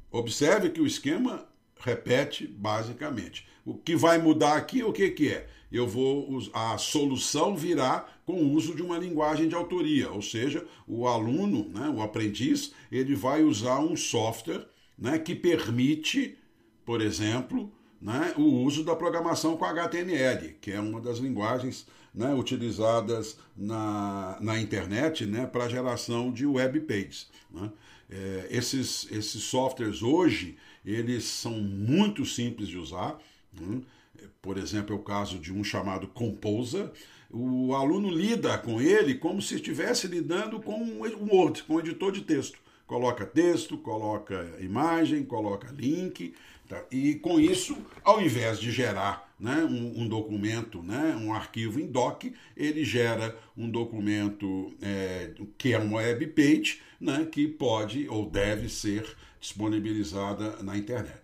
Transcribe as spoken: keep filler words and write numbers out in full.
Observe que o esquema repete basicamente. O que vai mudar aqui, o que, que é? Eu vou a solução virá com o uso de uma linguagem de autoria, ou seja, o aluno, né, o aprendiz, ele vai usar um software, né, que permite, por exemplo, né, o uso da programação com H T M L, que é uma das linguagens, né, utilizadas na, na internet, né, para a geração de web pages. Né? É, esses, esses softwares hoje, eles são muito simples de usar. Né? Por exemplo, é o caso de um chamado Composer. O aluno lida com ele como se estivesse lidando com um Word, com um editor de texto. Coloca texto, coloca imagem, coloca link, tá? E com isso, ao invés de gerar, né, um, um documento, né, um arquivo em doc, ele gera um documento é, que é uma web page, né, que pode ou deve ser disponibilizada na internet.